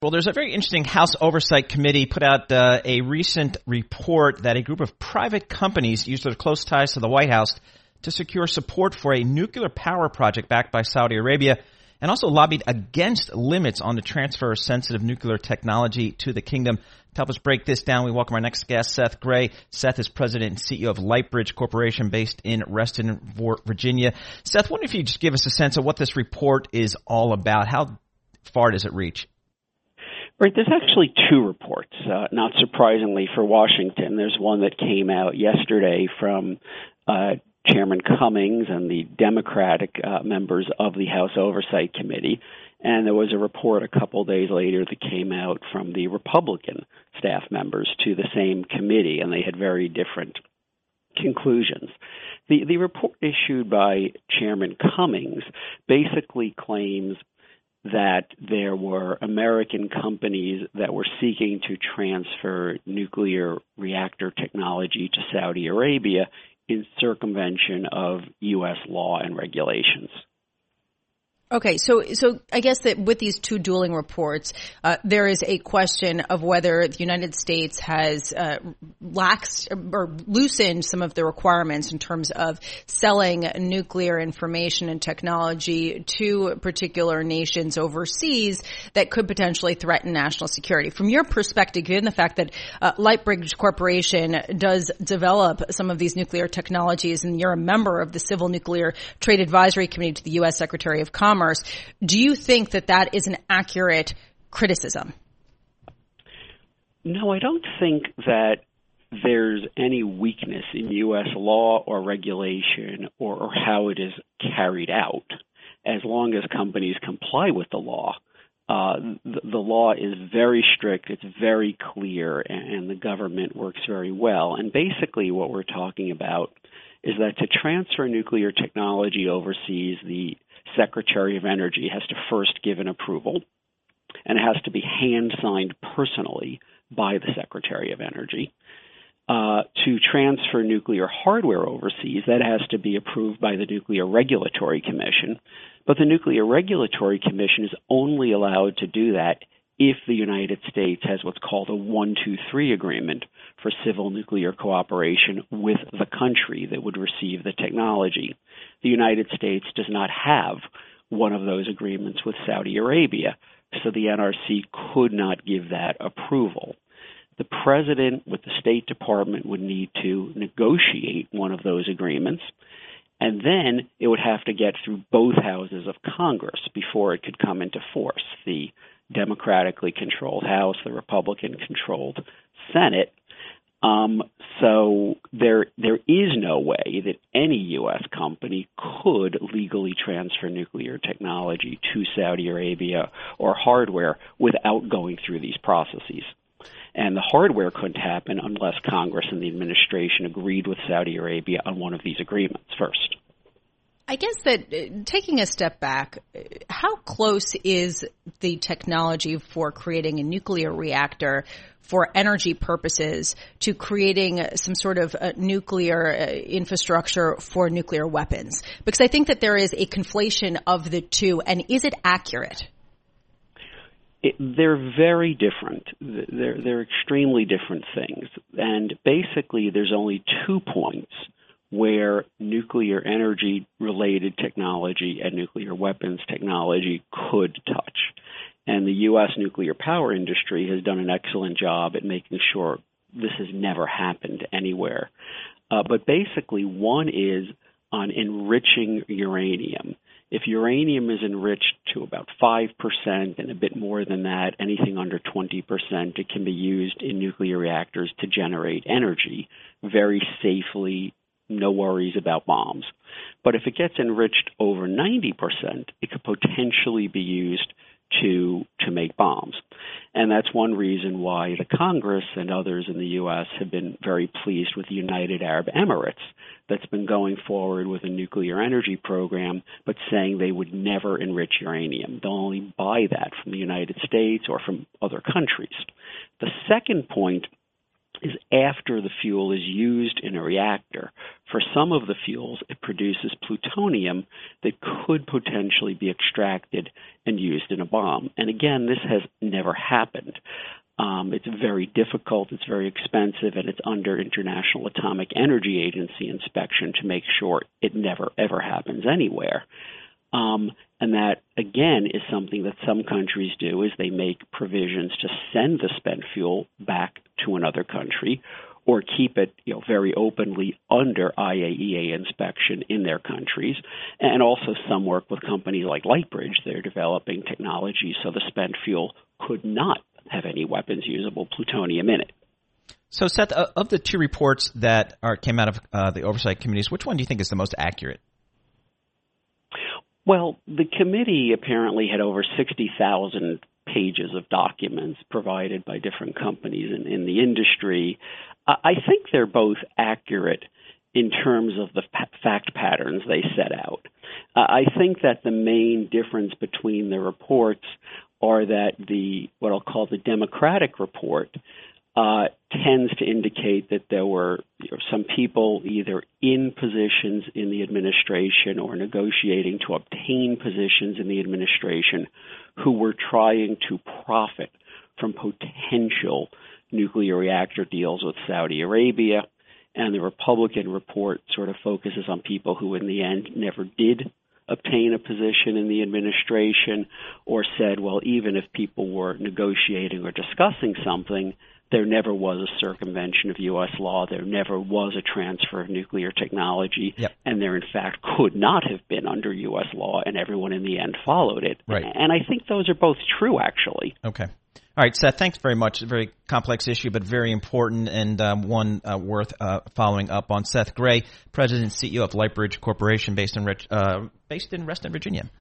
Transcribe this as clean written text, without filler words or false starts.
Well, there's a very interesting House Oversight Committee put out a recent report that a group of private companies used their close ties to the White House to secure support for a nuclear power project backed by Saudi Arabia and also lobbied against limits on the transfer of sensitive nuclear technology to the kingdom. To help us break this down, we welcome our next guest, Seth Gray. Seth is president and CEO of Lightbridge Corporation based in Reston, Virginia. Seth, why don't you just give us a sense of what this report is all about? How far does it reach? Right, there's actually two reports, not surprisingly for Washington. There's one that came out yesterday from Chairman Cummings and the Democratic members of the House Oversight Committee, and there was a report a couple days later that came out from the Republican staff members to the same committee, and they had very different conclusions. The report issued by Chairman Cummings basically claims that there were American companies that were seeking to transfer nuclear reactor technology to Saudi Arabia in circumvention of U.S. law and regulations. Okay, so I guess that with these two dueling reports, there is a question of whether the United States has laxed or loosened some of the requirements in terms of selling nuclear information and technology to particular nations overseas that could potentially threaten national security. From your perspective, given the fact that Lightbridge Corporation does develop some of these nuclear technologies, and you're a member of the Civil Nuclear Trade Advisory Committee to the U.S. Secretary of Commerce, do you think that that is an accurate criticism? No, I don't think that there's any weakness in U.S. law or regulation or how it is carried out. As long as companies comply with the law, the law is very strict, it's very clear, and the government works very well. And basically what we're talking about is that to transfer nuclear technology overseas, the Secretary of Energy has to first give an approval, and it has to be hand-signed personally by the Secretary of Energy. To transfer nuclear hardware overseas, that has to be approved by the Nuclear Regulatory Commission, but the Nuclear Regulatory Commission is only allowed to do that if the United States has what's called a 1-2-3 agreement for civil nuclear cooperation with the country that would receive the technology. The United States does not have one of those agreements with Saudi Arabia, so the NRC could not give that approval. The President with the State Department would need to negotiate one of those agreements, and then it would have to get through both houses of Congress before it could come into force. The democratically controlled House, the Republican-controlled Senate. So there is no way that any U.S. company could legally transfer nuclear technology to Saudi Arabia or hardware without going through these processes. And the hardware couldn't happen unless Congress and the administration agreed with Saudi Arabia on one of these agreements first. I guess that taking a step back, how close is the technology for creating a nuclear reactor for energy purposes to creating some sort of nuclear infrastructure for nuclear weapons? Because I think that there is a conflation of the two, and is it accurate? They're very different. They're extremely different things. And basically, there's only 2 points where nuclear energy-related technology and nuclear weapons technology could touch. And the U.S. nuclear power industry has done an excellent job at making sure this has never happened anywhere. But basically, one is on enriching uranium. If uranium is enriched to about 5% and a bit more than that, anything under 20%, it can be used in nuclear reactors to generate energy very safely. No worries about bombs. But if it gets enriched over 90%, it could potentially be used to make bombs. And that's one reason why the Congress and others in the U.S. have been very pleased with the United Arab Emirates that's been going forward with a nuclear energy program, but saying they would never enrich uranium. They'll only buy that from the United States or from other countries. The second point is after the fuel is used in a reactor. For some of the fuels, it produces plutonium that could potentially be extracted and used in a bomb. And again, this has never happened. It's very difficult, it's very expensive, and it's under International Atomic Energy Agency inspection to make sure it never, ever happens anywhere. And that, again, is something that some countries do, is they make provisions to send the spent fuel back to another country or keep it, very openly under IAEA inspection in their countries. And also some work with companies like Lightbridge. They're developing technology so the spent fuel could not have any weapons-usable plutonium in it. So, Seth, of the two reports that came out of the oversight committees, which one do you think is the most accurate? Well, the committee apparently had over 60,000 pages of documents provided by different companies in the industry. I think they're both accurate in terms of the fact patterns they set out. I think that the main difference between the reports are that what I'll call the Democratic report tends to indicate that there were some people either in positions in the administration or negotiating to obtain positions in the administration who were trying to profit from potential nuclear reactor deals with Saudi Arabia. And the Republican report sort of focuses on people who in the end never did obtain a position in the administration, or said, well, even if people were negotiating or discussing something, there never was a circumvention of U.S. law. There never was a transfer of nuclear technology. Yep. And there, in fact, could not have been under U.S. law, and everyone in the end followed it. Right. And I think those are both true, actually. Okay. All right, Seth, thanks very much. A very complex issue, but very important, and one worth following up on. Seth Gray, President and CEO of Lightbridge Corporation, based in Reston, Virginia.